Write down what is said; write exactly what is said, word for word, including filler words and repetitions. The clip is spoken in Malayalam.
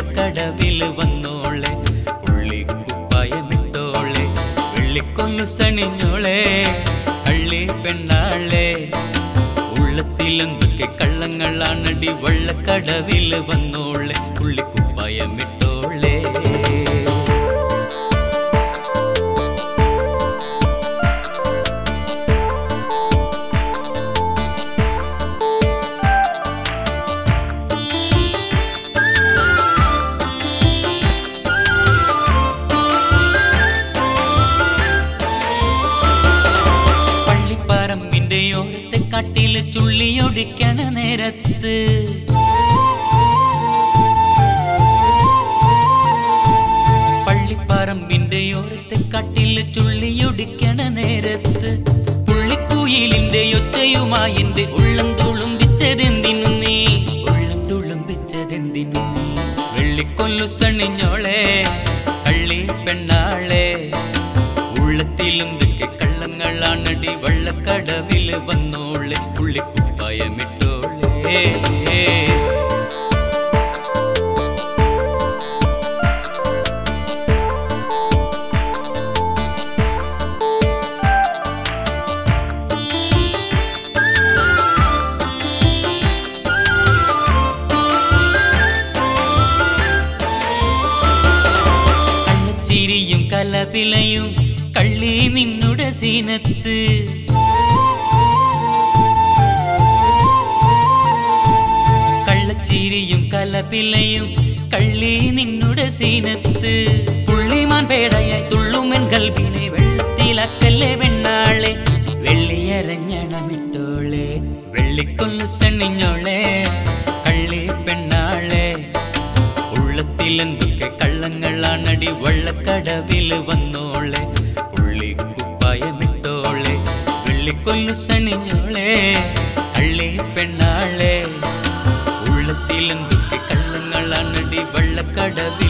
വള്ളക്കടവിൽ വന്നോളെ പുള്ളിക്കുപ്പായമിട്ടോളെ വെള്ളിക്കൊന്നു സണിഞ്ഞോളെ കള്ളി പെണ്ണാളെ ഉള്ളത്തിലെന്തൊക്കെ കള്ളങ്ങളാണടി വള്ളക്കടവിൽ വന്നോളെ പുള്ളിക്കുപ്പായമിട്ടോളെ കാട്ടില് ചുള്ളിയൊടിക്കണ നേരത്ത് പള്ളിപ്പറമ്പിന്റെ ഓരത്തെ കാട്ടില് ചുള്ളിയൊടിക്കണ നേരത്ത് പുള്ളിക്കുയിലിന്റെ ഒച്ചയുമായി എന്റെ ഉള്ളം തുളുമ്പിച്ചതെന്തിനു നീ ഉള്ളം തുളുമ്പിച്ചതെന്തിനു നീ വെള്ളിക്കൊല്ലു സണിഞ്ഞോളെ കള്ളി പെണ്ണാളെ ഉള്ളത്തിലെന്തൊക്കെ കള്ളങ്ങളാണടി വള്ളക്കടവിൽ വന്നോളെ പുള്ളിക്കുപ്പായമിട്ടോളെ കള്ളച്ചിരിയും കലപിലയും കള്ളി നിന്നുടെ സീനത്ത് കള്ളച്ചിരിയും കലപിലയും കള്ളി നിന്നുടെ സീനത്ത് പുള്ളിമാൻ പേടയായി തുള്ളുമൻ കൽബിനെ വെള്ളത്തിലക്കല്ലേ വെണ്ണാളെ വെള്ളിയരഞ്ഞണമിട്ടോളെ വെള്ളിക്കൊന്നു സണിഞ്ഞോളെ കള്ളി പെണ്ണാളെ ഉള്ളത്തിലെന്തൊക്കെ കള്ളങ്ങളാണടി വള്ളക്കടവിൽ വന്നോളെ പുള്ളിക്കുപ്പായമിട്ടോളെ വെള്ളിക്കൊല്ലു സണിഞ്ഞോളെ കള്ളി പെണ്ണാളെ ഉള്ളത്തിലെന്തൊക്കെ കള്ളങ്ങളാണടി വള്ളക്കടവിൽ